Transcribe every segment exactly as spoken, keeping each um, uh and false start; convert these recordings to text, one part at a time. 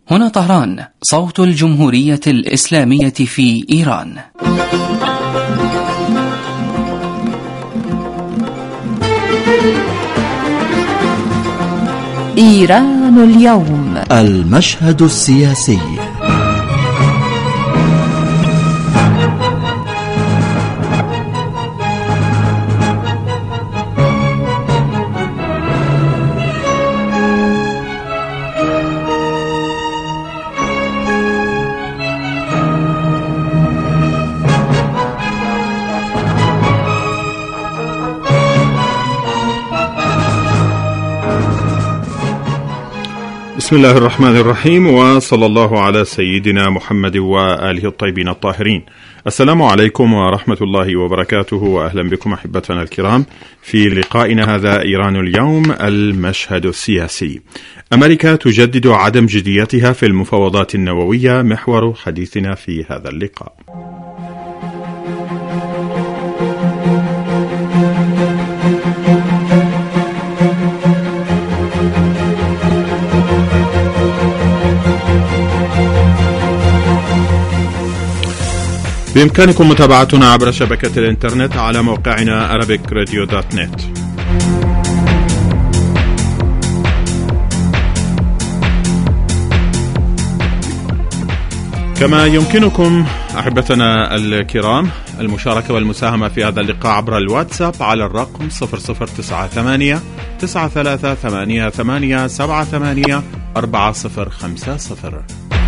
هنا طهران، صوت الجمهورية الإسلامية في إيران. إيران اليوم، المشهد السياسي. بسم الله الرحمن الرحيم، وصلى الله على سيدنا محمد وآله الطيبين الطاهرين. السلام عليكم ورحمة الله وبركاته، وأهلا بكم أحبتنا الكرام في لقائنا هذا إيران اليوم، المشهد السياسي. أمريكا تجدد عدم جديتها في المفاوضات النووية، محور حديثنا في هذا اللقاء. بإمكانكم متابعتنا عبر شبكة الإنترنت على موقعنا arabic radio dot net. كما يمكنكم أحبتنا الكرام المشاركة والمساهمة في هذا اللقاء عبر الواتساب على الرقم صفر صفر تسعة ثمانية تسعة ثلاثة ثمانية ثمانية سبعة ثمانية أربعة صفر خمسة صفر.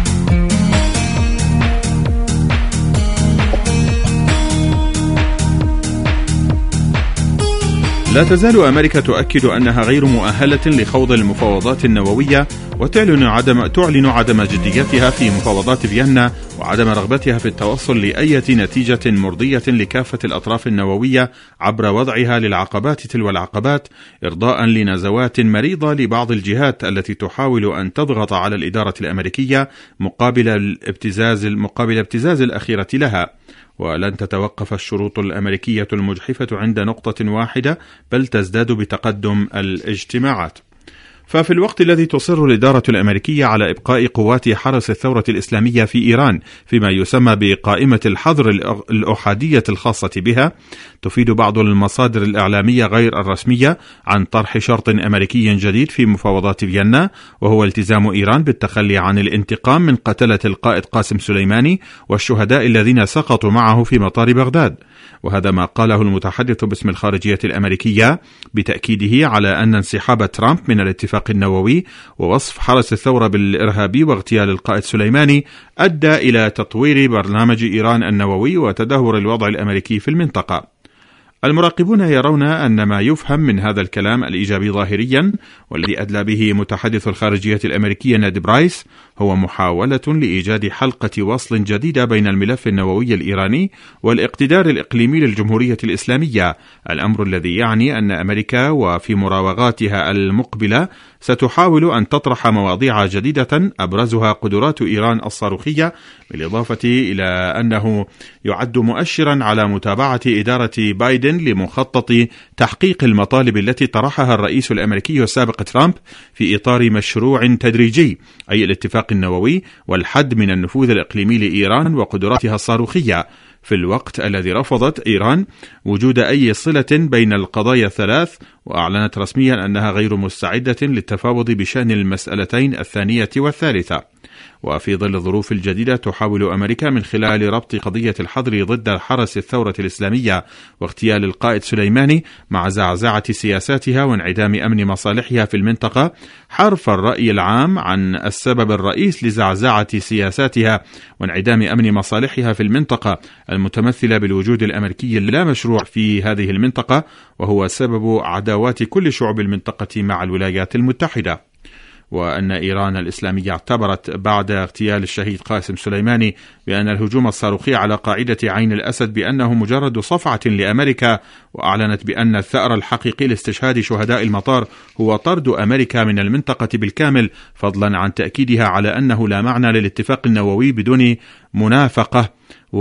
لا تزال أمريكا تؤكد أنها غير مؤهلة لخوض المفاوضات النووية، وتعلن عدم تعلن عدم جديتها في مفاوضات فيينا، وعدم رغبتها في التوصل لأي نتيجة مرضية لكافة الأطراف النووية عبر وضعها للعقبات تلو العقبات، إرضاء لنزوات مريضة لبعض الجهات التي تحاول أن تضغط على الإدارة الأمريكية مقابل الابتزاز مقابل الابتزاز الأخيرة لها. ولن تتوقف الشروط الأمريكية المجحفة عند نقطة واحدة، بل تزداد بتقدم الاجتماعات. ففي الوقت الذي تصر الإدارة الأمريكية على إبقاء قوات حرس الثورة الإسلامية في إيران فيما يسمى بقائمة الحظر الأحادية الخاصة بها، تفيد بعض المصادر الإعلامية غير الرسمية عن طرح شرط أمريكي جديد في مفاوضات فيينا، وهو التزام إيران بالتخلي عن الانتقام من قتلة القائد قاسم سليماني والشهداء الذين سقطوا معه في مطار بغداد. وهذا ما قاله المتحدث باسم الخارجية الأمريكية بتأكيده على أن انسحاب ترامب من الاتفاق النووي ووصف حرس الثورة بالإرهابي واغتيال القائد سليماني أدى إلى تطوير برنامج إيران النووي وتدهور الوضع الأمريكي في المنطقة. المراقبون يرون أن ما يفهم من هذا الكلام الإيجابي ظاهريا، والذي أدلى به متحدث الخارجية الأمريكية نيد برايس، هو محاولة لإيجاد حلقة وصل جديدة بين الملف النووي الإيراني والاقتدار الإقليمي للجمهورية الإسلامية، الأمر الذي يعني أن أمريكا وفي مراوغاتها المقبلة ستحاول أن تطرح مواضيع جديدة أبرزها قدرات إيران الصاروخية، بالإضافة إلى أنه يعد مؤشرا على متابعة إدارة بايدن لمخطط تحقيق المطالب التي طرحها الرئيس الأمريكي السابق ترامب في إطار مشروع تدريجي، أي الاتفاق النووي والحد من النفوذ الإقليمي لإيران وقدراتها الصاروخية، في الوقت الذي رفضت إيران وجود أي صلة بين القضايا الثلاث، وأعلنت رسميا أنها غير مستعدة للتفاوض بشأن المسألتين الثانية والثالثة. وفي ظل الظروف الجديدة تحاول أمريكا من خلال ربط قضية الحظر ضد حرس الثورة الإسلامية واغتيال القائد سليماني مع زعزعة سياساتها وانعدام أمن مصالحها في المنطقة حرف الرأي العام عن السبب الرئيس لزعزعة سياساتها وانعدام أمن مصالحها في المنطقة، المتمثلة بالوجود الأمريكي اللامشروع في هذه المنطقة، وهو سبب عداوات كل شعوب المنطقة مع الولايات المتحدة. وأن إيران الإسلامية اعتبرت بعد اغتيال الشهيد قاسم سليماني بأن الهجوم الصاروخي على قاعدة عين الأسد بأنه مجرد صفعة لأمريكا، وأعلنت بأن الثأر الحقيقي لاستشهاد شهداء المطار هو طرد أمريكا من المنطقة بالكامل، فضلا عن تأكيدها على أنه لا معنى للاتفاق النووي بدون منافقة،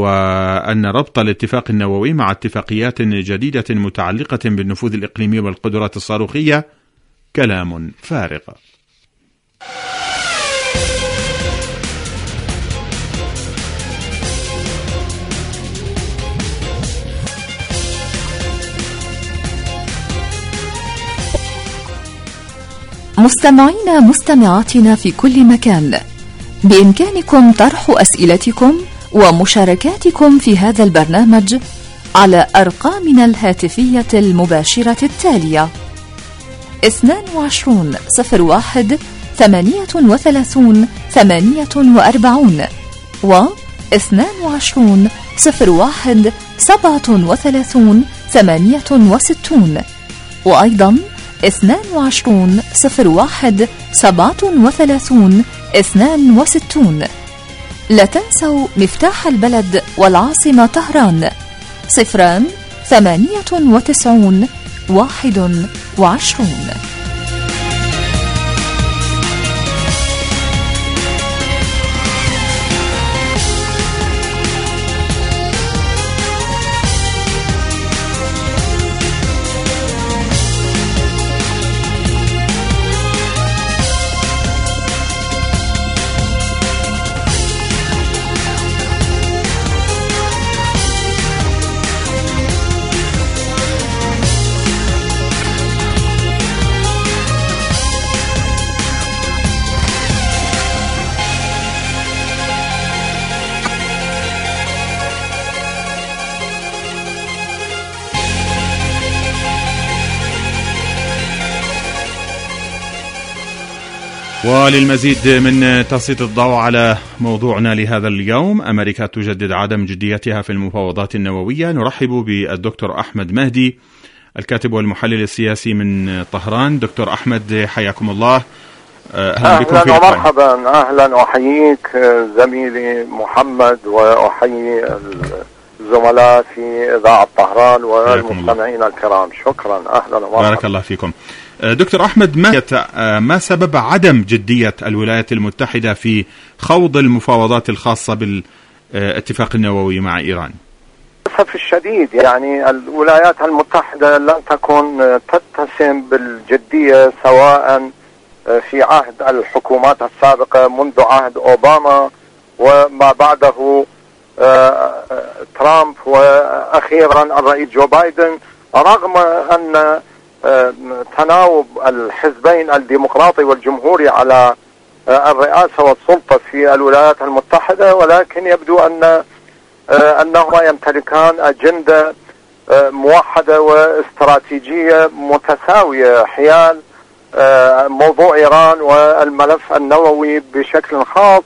وأن ربط الاتفاق النووي مع اتفاقيات جديدة متعلقة بالنفوذ الإقليمي والقدرات الصاروخية كلام فارغ. مستمعين مستمعاتنا في كل مكان، بإمكانكم طرح أسئلتكم ومشاركاتكم في هذا البرنامج على أرقامنا الهاتفية المباشرة التالية: اثنان وعشرون صفر واحد ثمانية وثلاثون ثمانية وأربعون و اثنان وعشرون صفر واحد سبعة وثلاثون ثمانية وستون، وأيضا اثنان وعشرون صفر واحد سبعة وثلاثون اثنان وستون. لا تنسوا مفتاح البلد والعاصمة طهران صفران ثمانية وتسعون واحد وعشرون. وللمزيد من تسليط الضوء على موضوعنا لهذا اليوم، أمريكا تجدد عدم جديتها في المفاوضات النووية، نرحب بالدكتور أحمد مهدي الكاتب والمحلل السياسي من طهران. دكتور أحمد حياكم الله، أهلا بكم في أهلا ومرحبا. أهلا، أحييك زميلي محمد وأحيي الزملاء في إذاعة طهران والمستمعين الكرام. شكرا، أهلا ومرحبا. بارك الله فيكم. دكتور أحمد، ما ما سبب عدم جدية الولايات المتحدة في خوض المفاوضات الخاصة بالاتفاق النووي مع إيران؟ للأسف الشديد يعني الولايات المتحدة لم تكن تتسم بالجدية سواء في عهد الحكومات السابقة منذ عهد أوباما وما بعده ترامب وأخيرا الرئيس جو بايدن، رغم أن تناوب الحزبين الديمقراطي والجمهوري على الرئاسة والسلطة في الولايات المتحدة، ولكن يبدو أن أنهما يمتلكان أجندة موحدة واستراتيجية متساوية حيال موضوع إيران والملف النووي بشكل خاص.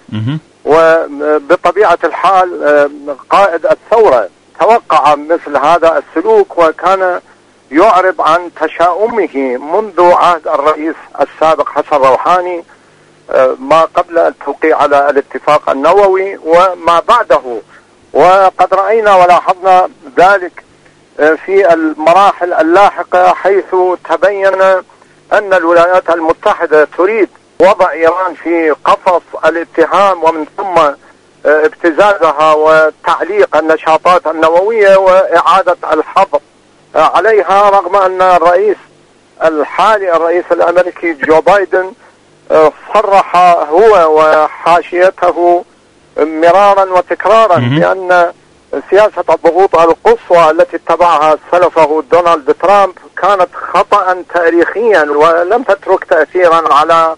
وبطبيعة الحال قائد الثورة توقع مثل هذا السلوك وكان يعرب عن تشاؤمه منذ عهد الرئيس السابق حسن روحاني ما قبل التوقيع على الاتفاق النووي وما بعده، وقد رأينا ولاحظنا ذلك في المراحل اللاحقة، حيث تبين أن الولايات المتحدة تريد وضع إيران في قفص الاتهام ومن ثم ابتزازها وتعليق النشاطات النووية وإعادة الحظر عليها، رغم أن الرئيس الحالي الرئيس الأمريكي جو بايدن صرح هو وحاشيته مرارا وتكرارا بأن سياسة الضغوط القصوى التي اتبعها سلفه دونالد ترامب كانت خطأ تاريخيا ولم تترك تأثيرا على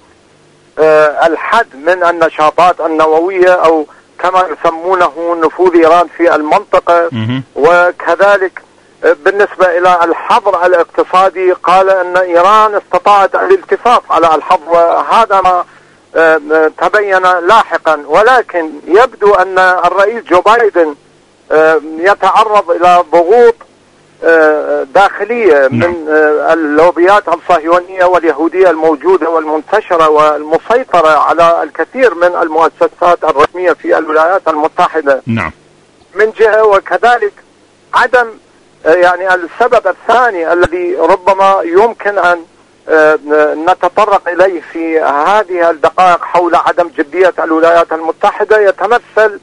الحد من النشاطات النووية أو كما يسمونه نفوذ إيران في المنطقة. وكذلك بالنسبة إلى الحظر الاقتصادي قال أن إيران استطاعت الالتفاف على الحظر، وهذا ما تبين لاحقا. ولكن يبدو أن الرئيس جو بايدن يتعرض إلى ضغوط داخلية من اللوبيات الصهيونية واليهودية الموجودة والمنتشرة والمسيطرة على الكثير من المؤسسات الرسمية في الولايات المتحدة نعم. من جهة، وكذلك عدم يعني السبب الثاني الذي ربما يمكن أن نتطرق إليه في هذه الدقائق حول عدم جدية الولايات المتحدة يتمثل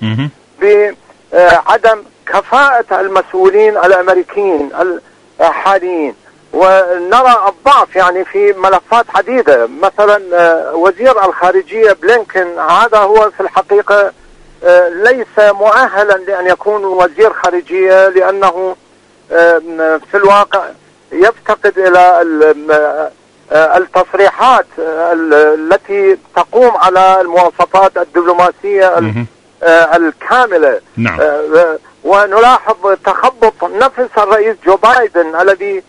بعدم كفاءة المسؤولين الأمريكيين الحاليين، ونرى الضعف يعني في ملفات عديدة. مثلا وزير الخارجية بلينكن هذا هو في الحقيقة ليس مؤهلا لأن يكون وزير خارجية، لأنه في الواقع يفتقد إلى التصريحات التي تقوم على المواصفات الدبلوماسية الكاملة. نعم. ونلاحظ تخبط نفس الرئيس جو بايدن الذي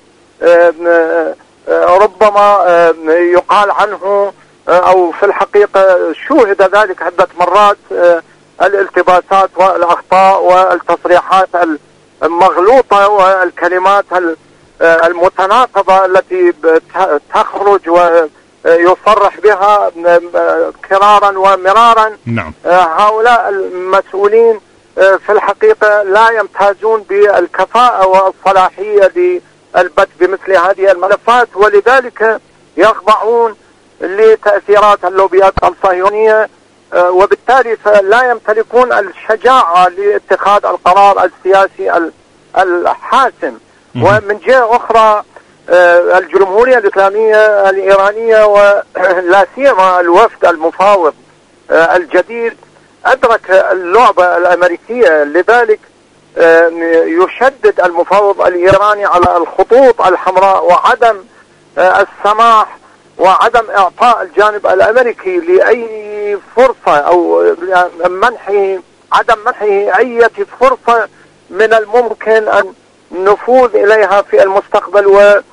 ربما يقال عنه أو في الحقيقة شوهد ذلك عدة مرات، الالتباسات والأخطاء والتصريحات المغلوطة والكلمات المتناقضة التي تخرج ويصرح بها كرارا ومرارا. نعم. هؤلاء المسؤولين في الحقيقة لا يمتازون بالكفاءة والصلاحية للبت بمثل هذه الملفات، ولذلك يخضعون لتأثيرات اللوبيات الصهيونية، وبالتالي فلا يمتلكون الشجاعة لاتخاذ القرار السياسي الحاسم. ومن جهة أخرى الجمهورية الإسلامية الإيرانية ولا سيما الوفد المفاوض الجديد أدرك اللعبة الأمريكية، لذلك يشدد المفاوض الإيراني على الخطوط الحمراء وعدم السماح وعدم إعطاء الجانب الأمريكي لأي فرصة أو منحه عدم منحه أي فرصة من الممكن أن نفوذ إليها في المستقبل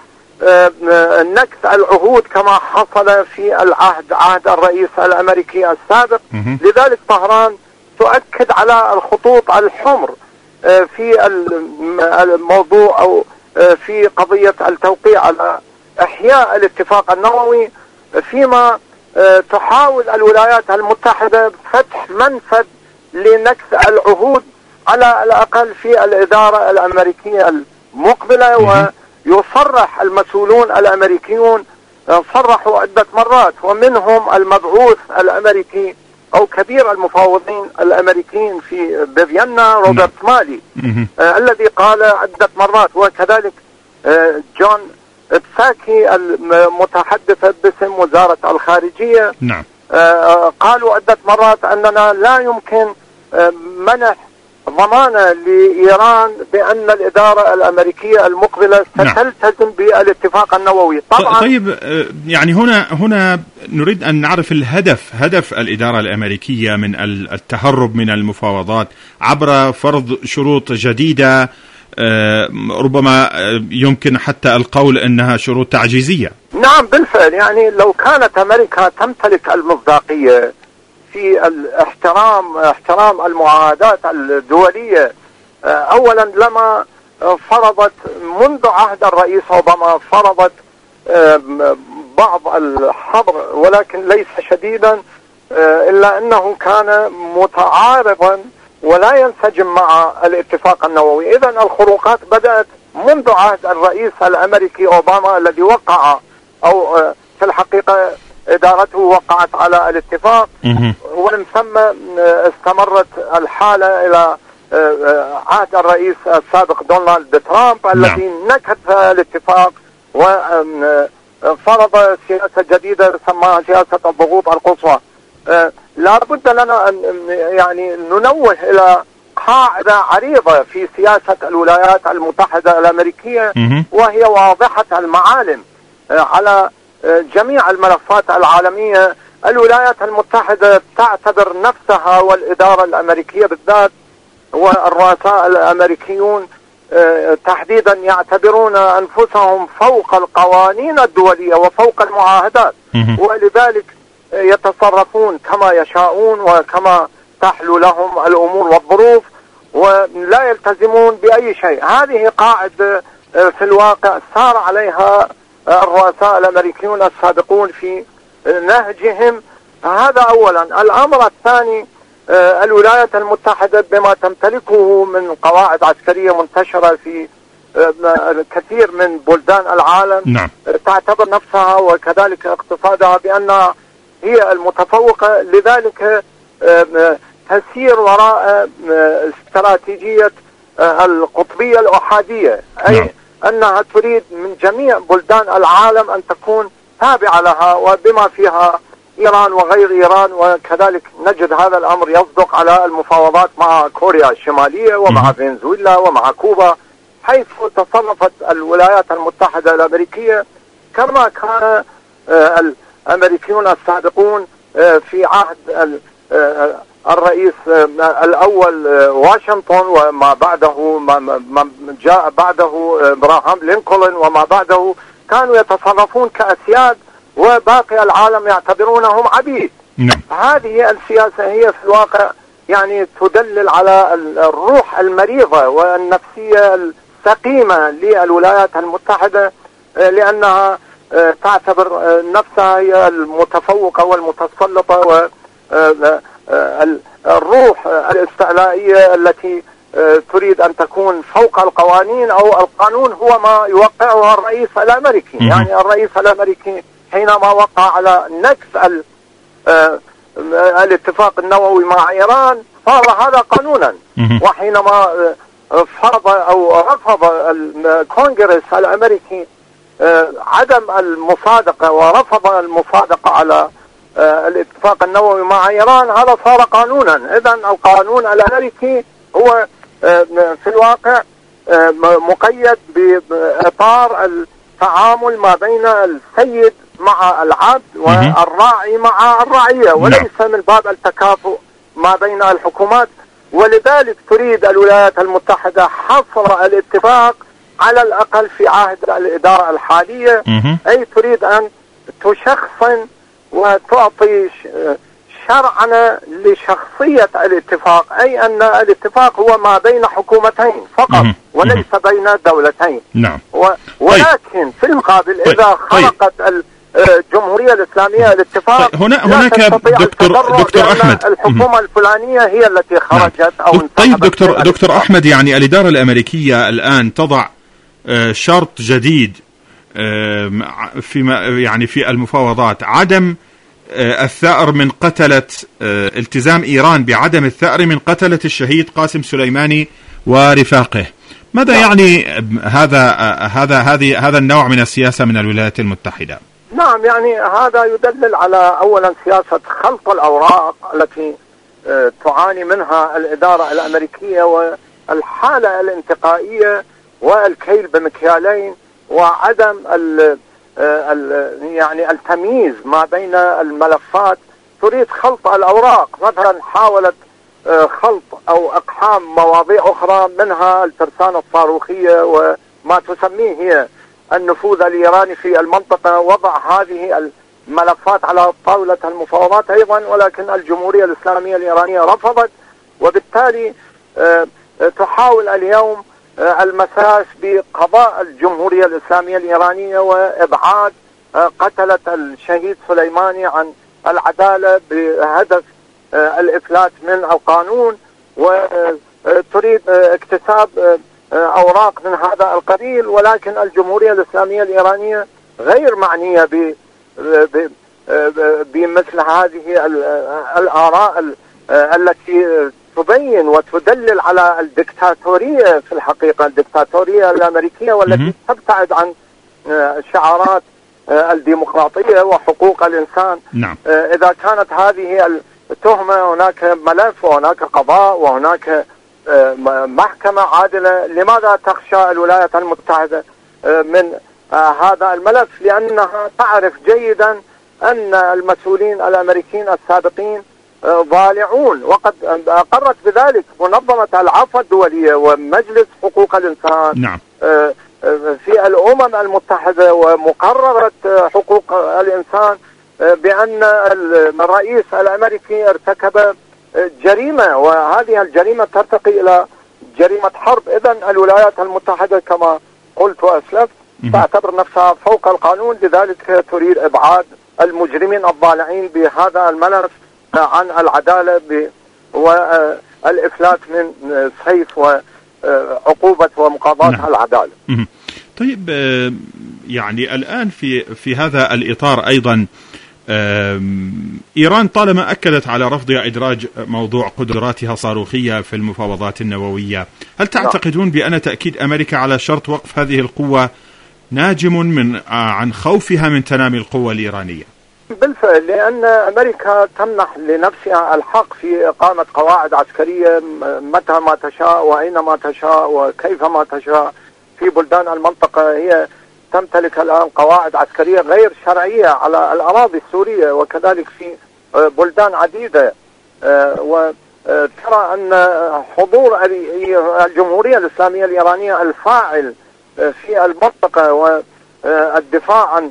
ونكث العهود كما حصل في العهد عهد الرئيس الأمريكي السابق. لذلك طهران تؤكد على الخطوط الحمر في الموضوع أو في قضية التوقيع على إحياء الاتفاق النووي، فيما تحاول الولايات المتحدة فتح منفذ لنكث العهود على الأقل في الإدارة الأمريكية المقبلة. ويصرح المسؤولون الأمريكيون صرحوا عدة مرات، ومنهم المبعوث الأمريكي أو كبير المفاوضين الأمريكيين في فيينا روبرت مالي آه الذي قال عدة مرات، وكذلك آه جون بساكي المتحدث باسم وزارة الخارجية. نعم. آه قالوا عدة مرات أننا لا يمكن آه منح ضمانة لإيران بأن الإدارة الأمريكية المقبلة ستلتزم بالاتفاق النووي. طبعا طيب، يعني هنا هنا نريد أن نعرف الهدف، هدف الإدارة الأمريكية من التهرب من المفاوضات عبر فرض شروط جديدة، ربما يمكن حتى القول أنها شروط تعجيزية. نعم بالفعل، يعني لو كانت أمريكا تمتلك المصداقية في الاحترام احترام المعاهدات الدولية، أولا لما فرضت منذ عهد الرئيس أوباما فرضت بعض الحظر، ولكن ليس شديدا، إلا أنه كان متعارضا ولا ينسجم مع الاتفاق النووي. إذن الخروقات بدأت منذ عهد الرئيس الأمريكي أوباما الذي وقع أو في الحقيقة إدارته وقعت على الاتفاق، ومن ثم استمرت الحالة إلى عهد الرئيس السابق دونالد ترامب الذي نكث الاتفاق وفرض سياسة جديدة سماها سياسة الضغوط القصوى. لا بد لنا أن يعني ننوه إلى قاعدة عريضة في سياسة الولايات المتحدة الأمريكية، وهي واضحة المعالم على جميع الملفات العالمية. الولايات المتحدة تعتبر نفسها والإدارة الأمريكية بالذات والرؤساء الأمريكيون تحديدا يعتبرون أنفسهم فوق القوانين الدولية وفوق المعاهدات، ولذلك يتصرفون كما يشاءون وكما تحلو لهم الأمور والظروف، ولا يلتزمون بأي شيء. هذه قاعدة في الواقع سار عليها الرؤساء الأمريكيون السابقون في نهجهم. هذا أولا. الأمر الثاني، الولايات المتحدة بما تمتلكه من قواعد عسكرية منتشرة في كثير من بلدان العالم، نعم. تعتبر نفسها وكذلك اقتصادها بأنها هي المتفوقة، لذلك تسير وراء استراتيجية القطبية الأحادية، أي نعم. أنها تريد من جميع بلدان العالم أن تكون تابعة لها، وبما فيها إيران وغير إيران. وكذلك نجد هذا الأمر يصدق على المفاوضات مع كوريا الشمالية ومع فنزويلا ومع كوبا، حيث تصرفت الولايات المتحدة الأمريكية كما كان الأمريكيون السابقون في عهد الرئيس الأول واشنطن، وما بعده ما جاء بعده إبراهام لينكولن وما بعده، كانوا يتصرفون كأسياد وباقي العالم يعتبرونهم عبيد. نعم. هذه السياسة هي في الواقع يعني تدلل على الروح المريضة والنفسية السقيمة للولايات المتحدة، لأنها تعتبر نفسها هي المتفوقة والمتسلطة، والروح الاستعلائية التي تريد أن تكون فوق القوانين، أو القانون هو ما يوقعها الرئيس الأمريكي. يعني الرئيس الأمريكي حينما وقع على نكس الاتفاق النووي مع إيران صار هذا قانونا، وحينما فرض أو رفض الكونغرس الأمريكي عدم المصادقة ورفض المصادقة على الاتفاق النووي مع إيران هذا صار قانونا. إذن القانون الأمريكي هو في الواقع مقيد بإطار التعامل ما بين السيد مع العبد والراعي مع الرعية، وليس من باب التكافؤ ما بين الحكومات. ولذلك تريد الولايات المتحدة حصر الاتفاق على الأقل في عهد الإدارة الحالية، أي تريد أن تشخصن وتعطي شرعنة لشخصية الاتفاق، أي أن الاتفاق هو ما بين حكومتين فقط وليس بين دولتين. نعم. ولكن في المقابل إذا خلقت الجمهورية الإسلامية الاتفاق، طيب هنا هناك دكتور دكتور أحمد، الحكومة الفلانية هي التي خرجت أو نعم. طيب دكتور دكتور أحمد، يعني الإدارة الأمريكية الآن تضع شرط جديد في يعني في المفاوضات، عدم الثأر من قتلة التزام إيران بعدم الثأر من قتلة الشهيد قاسم سليماني ورفاقه. ماذا نعم. يعني هذا هذا هذه هذا النوع من السياسة من الولايات المتحدة؟ نعم، يعني هذا يدلل على أولا سياسة خلط الأوراق التي تعاني منها الإدارة الأمريكية، والحالة الانتقائية والكيل بمكيالين، وعدم ال ال يعني التمييز ما بين الملفات. تريد خلط الأوراق، مثلا حاولت خلط أو إقحام مواضيع أخرى منها الترسانة الصاروخية وما تسميه هي النفوذ الإيراني في المنطقة، وضع هذه الملفات على طاولة المفاوضات أيضا، ولكن الجمهورية الإسلامية الإيرانية رفضت، وبالتالي تحاول اليوم المساس بقضاء الجمهورية الإسلامية الإيرانية وإبعاد قتلة الشهيد سليماني عن العدالة بهدف الإفلات من القانون، وتريد اكتساب أوراق من هذا القبيل. ولكن الجمهورية الإسلامية الإيرانية غير معنية ب بمثل هذه الآراء التي تبين وتدلل على الدكتاتورية في الحقيقة، الدكتاتورية الأمريكية، والتي تبتعد عن شعارات الديمقراطية وحقوق الإنسان. نعم. إذا كانت هذه التهمة هناك ملف وهناك قضاء وهناك محكمة عادلة، لماذا تخشى الولايات المتحدة من هذا الملف؟ لأنها تعرف جيدا أن المسؤولين الأمريكيين السابقين ضالعون، وقد أقرت بذلك منظمة العفو الدولية ومجلس حقوق الإنسان. نعم. في الأمم المتحدة ومقررة حقوق الإنسان بأن الرئيس الأمريكي ارتكب جريمة، وهذه الجريمة ترتقي إلى جريمة حرب. إذن الولايات المتحدة كما قلت وأسلفت تعتبر نفسها فوق القانون، لذلك تريد إبعاد المجرمين الضالعين بهذا الملف عن العدالة والإفلات من سيف وعقوبة ومقاضاة نعم. العدالة. طيب يعني الآن في في هذا الإطار أيضا إيران طالما أكدت على رفضها إدراج موضوع قدراتها صاروخية في المفاوضات النووية، هل تعتقدون بأن تأكيد أمريكا على شرط وقف هذه القوة ناجم من عن خوفها من تنامي القوة الإيرانية؟ بالفعل، لأن أمريكا تمنح لنفسها الحق في إقامة قواعد عسكرية متى ما تشاء وأينما تشاء وكيفما تشاء في بلدان المنطقة. هي تمتلك الآن قواعد عسكرية غير شرعية على الأراضي السورية وكذلك في بلدان عديدة. وترى أن حضور الجمهورية الإسلامية الإيرانية الفاعل في المنطقة والدفاع عن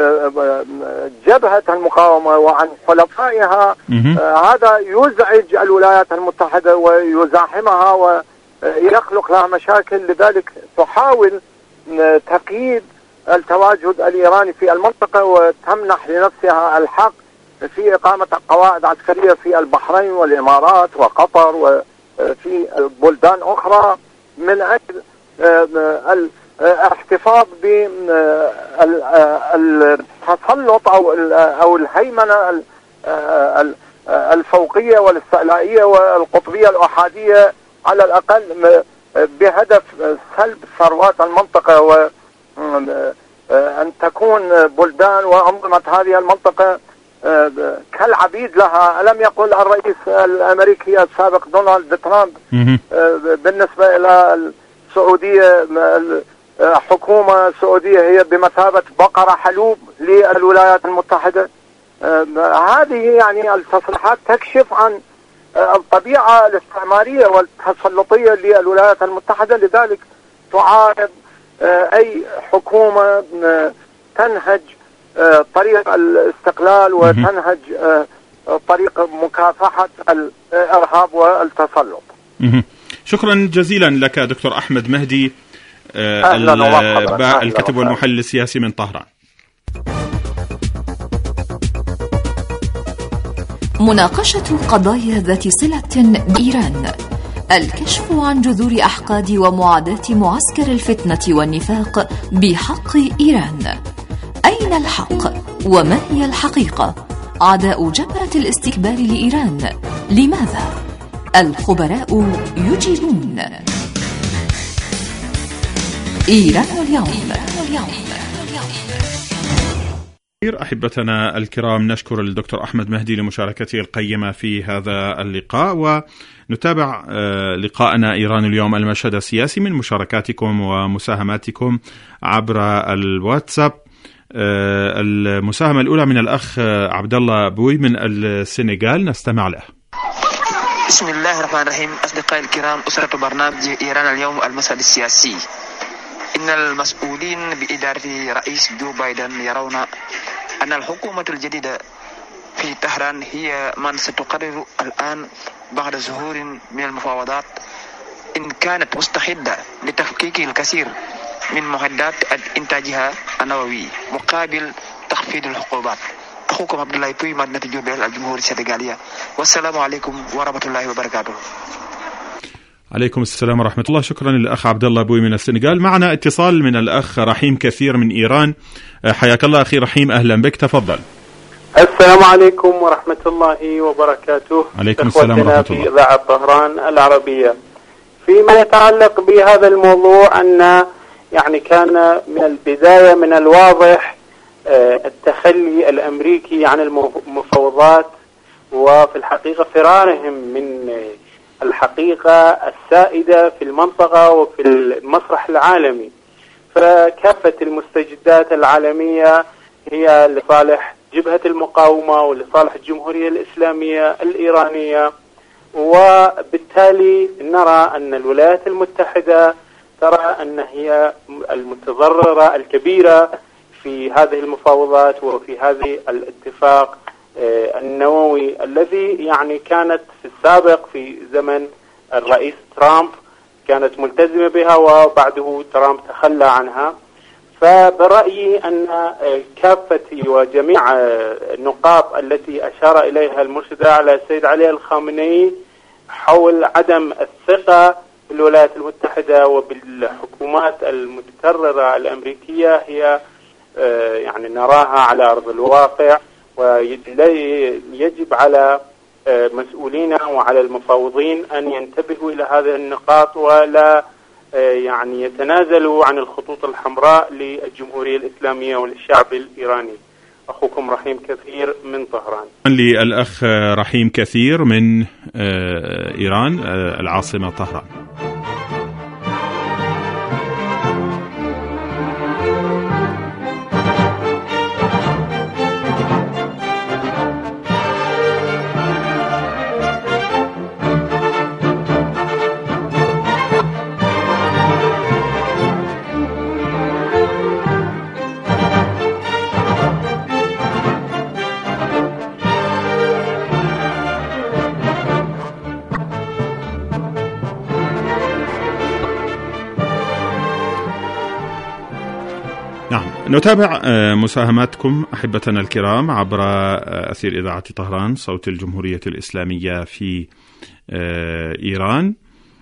جبهة المقاومة وعن حلفائها هذا يزعج الولايات المتحدة ويزاحمها ويخلق لها مشاكل. لذلك تحاول تقييد التواجد الإيراني في المنطقة وتمنح لنفسها الحق في إقامة قواعد عسكرية في البحرين والإمارات وقطر وفي بلدان أخرى من أجل الاحتفاظ بالتسلط أو أو الهيمنة الفوقية والاستعلائية والقطبية الأحادية على الأقل بهدف سلب ثروات المنطقة وأن تكون بلدان وأنظمة هذه المنطقة كالعبيد لها. ألم يقل الرئيس الأمريكي السابق دونالد ترامب بالنسبة إلى السعودية حكومة السعودية هي بمثابة بقرة حلوب للولايات المتحدة؟ هذه يعني التصريحات تكشف عن الطبيعة الاستعمارية والتسلطية للولايات المتحدة. لذلك تعارض أي حكومة تنهج طريق الاستقلال وتنهج طريق مكافحة الإرهاب والتسلط. شكرا جزيلا لك دكتور أحمد مهدي الكاتب والمحلل السياسي من طهران. مناقشة قضايا ذات صلة بإيران، الكشف عن جذور أحقاد ومعاداة معسكر الفتنة والنفاق بحق إيران. أين الحق وما هي الحقيقة؟ عداء جبهة الاستكبار لإيران، لماذا؟ الخبراء يجيبون. إيران اليوم. أحبتنا الكرام، نشكر الدكتور أحمد مهدي لمشاركته القيمة في هذا اللقاء، ونتابع لقاءنا إيران اليوم المشهد السياسي من مشاركاتكم ومساهماتكم عبر الواتساب. المساهمة الأولى من الأخ عبد الله بوي من السنغال، نستمع له. بسم الله الرحمن الرحيم. أصدقائي الكرام، أسرة برنامج إيران اليوم المشهد السياسي، إن المسؤولين بإدارة رئيس جو بايدن يرون أن الحكومة الجديدة في طهران هي من ستقرر الآن بعد ظهور من المفاوضات إن كانت مستعدة لتفكيك الكثير من معدات إنتاجها النووي مقابل تخفيض العقوبات. أخوكم عبد الله بوي، مدينة جوبيل، الجمهورية السنغالية، والسلام عليكم ورحمة الله وبركاته. عليكم السلام ورحمة الله. شكرا للأخ عبد الله بوي من السنغال. معنا اتصال من الأخ رحيم كثير من إيران. حياك الله أخي رحيم، أهلا بك، تفضل. السلام عليكم ورحمة الله وبركاته. عليكم السلام ورحمة الله. في إذاعة طهران العربية، فيما يتعلق بهذا الموضوع أن يعني كان من البداية من الواضح التخلي الأمريكي عن المفاوضات، وفي الحقيقة فرارهم من الحقيقة السائدة في المنطقة وفي المسرح العالمي. فكافة المستجدات العالمية هي لصالح جبهة المقاومة ولصالح الجمهورية الإسلامية الإيرانية، وبالتالي نرى أن الولايات المتحدة ترى أن هي المتضررة الكبيرة في هذه المفاوضات وفي هذه الاتفاق النووي الذي يعني كانت في السابق في زمن الرئيس ترامب كانت ملتزمة بها، وبعده ترامب تخلى عنها. فبرأيي أن كافة وجميع النقاط التي أشار إليها المرشد على السيد علي الخامنئي حول عدم الثقة بالولايات المتحدة وبالحكومات المتكررة الأمريكية هي يعني نراها على أرض الواقع، ويجب على مسؤولينا وعلى المفاوضين أن ينتبهوا إلى هذه النقاط ولا يعني يتنازلوا عن الخطوط الحمراء للجمهورية الإسلامية وللشعب الإيراني. أخوكم رحيم كثير من طهران. للأخ رحيم كثير من إيران العاصمة طهران. نتابع مساهماتكم أحبتنا الكرام عبر أثير إذاعة طهران صوت الجمهورية الإسلامية في إيران.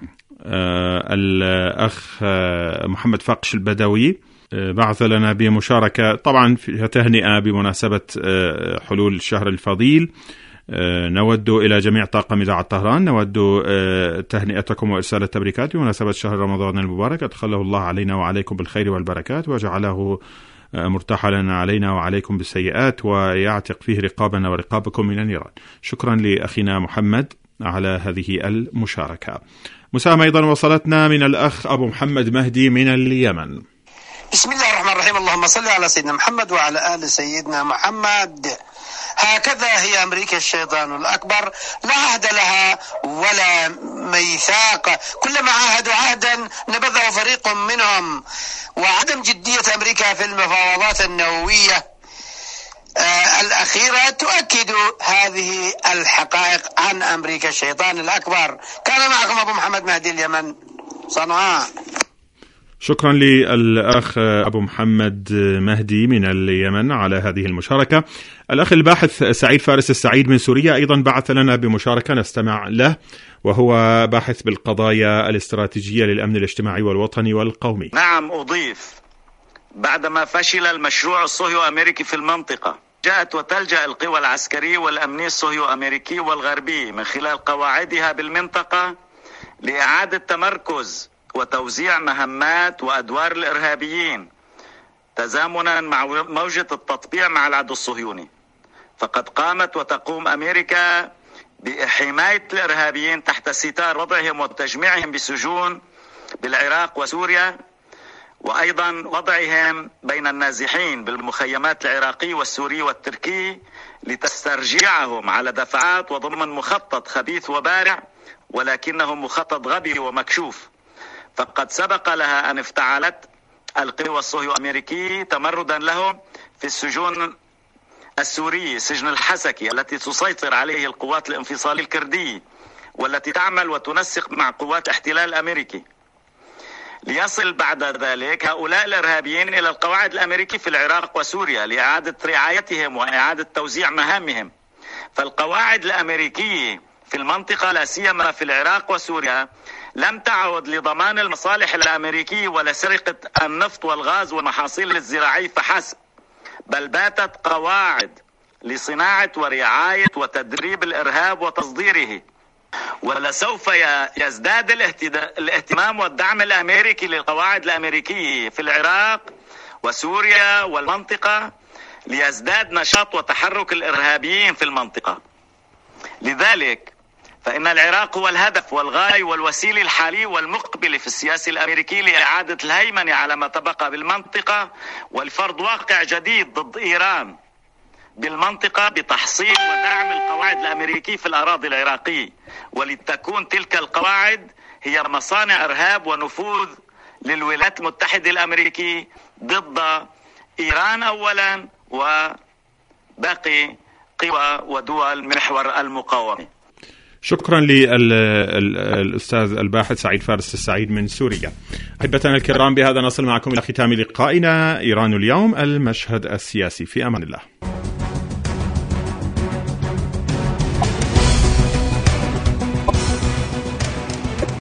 الأخ محمد فاقش البدوي بعث لنا بمشاركة طبعا فيها تهنئة بمناسبة حلول الشهر الفضيل. نود إلى جميع طاقم إذاعة طهران نود تهنئتكم وإرسال التبريكات بمناسبة شهر رمضان المبارك، أدخله الله علينا وعليكم بالخير والبركات وجعله مرتحلا علينا وعليكم بالسيئات ويعتق فيه رقابنا ورقابكم من النيران. شكرا لأخينا محمد على هذه المشاركة. مساهمة أيضا وصلتنا من الأخ أبو محمد مهدي من اليمن. بسم الله الرحمن الرحيم، اللهم صل على سيدنا محمد وعلى آل سيدنا محمد. هكذا هي أمريكا الشيطان الأكبر، لا عهد لها ولا ميثاق، كلما عاهدوا عهدا نبذه فريق منهم. وعدم جدية أمريكا في المفاوضات النووية آه الأخيرة تؤكد هذه الحقائق عن أمريكا الشيطان الأكبر. كان معكم أبو محمد مهدي اليمن صنعاء. شكرا للأخ أبو محمد مهدي من اليمن على هذه المشاركة. الأخ الباحث سعيد فارس السعيد من سوريا أيضا بعث لنا بمشاركة نستمع له، وهو باحث بالقضايا الاستراتيجية للأمن الاجتماعي والوطني والقومي. نعم، أضيف بعدما فشل المشروع الصهيو أمريكي في المنطقة، جاءت وتلجأ القوى العسكرية والأمنية الصهيو أمريكي والغربي من خلال قواعدها بالمنطقة لإعادة تمركز وتوزيع مهمات وأدوار الإرهابيين تزامنا مع موجة التطبيع مع العدو الصهيوني. فقد قامت وتقوم أمريكا بحماية الإرهابيين تحت ستار وضعهم وتجميعهم بسجون بالعراق وسوريا، وأيضا وضعهم بين النازحين بالمخيمات العراقية والسورية والتركية لتسترجعهم على دفعات وضمن مخطط خبيث وبارع، ولكنه مخطط غبي ومكشوف. فقد سبق لها أن افتعلت القوى الصهيو أمريكية تمردا لهم في السجون السورية، سجن الحسكي التي تسيطر عليه القوات الانفصالية الكردية والتي تعمل وتنسق مع قوات الاحتلال الأمريكي، ليصل بعد ذلك هؤلاء الإرهابيين إلى القواعد الأمريكية في العراق وسوريا لإعادة رعايتهم وإعادة توزيع مهامهم. فالقواعد الأمريكية في المنطقة لا سيما في العراق وسوريا لم تعد لضمان المصالح الأمريكية ولا سرقة النفط والغاز والمحاصيل الزراعية فحسب، بل باتت قواعد لصناعة ورعاية وتدريب الإرهاب وتصديره. ولسوف يزداد الاهتمام والدعم الأمريكي للقواعد الأمريكية في العراق وسوريا والمنطقة ليزداد نشاط وتحرك الإرهابيين في المنطقة. لذلك فإن العراق هو الهدف والغاية والوسيلة الحالي والمقبل في السياسة الأمريكية لإعادة الهيمنة على ما تبقى بالمنطقة ولفرض واقع جديد ضد إيران بالمنطقة بتحصيل ودعم القواعد الأمريكية في الأراضي العراقية، ولتكون تلك القواعد هي مصانع إرهاب ونفوذ للولايات المتحدة الأمريكية ضد إيران أولا وباقي قوى ودول محور المقاومة. شكرا للأستاذ الباحث سعيد فارس السعيد من سوريا. أحبتنا الكرام، بهذا نصل معكم إلى ختام لقائنا إيران اليوم، المشهد السياسي. في أمان الله.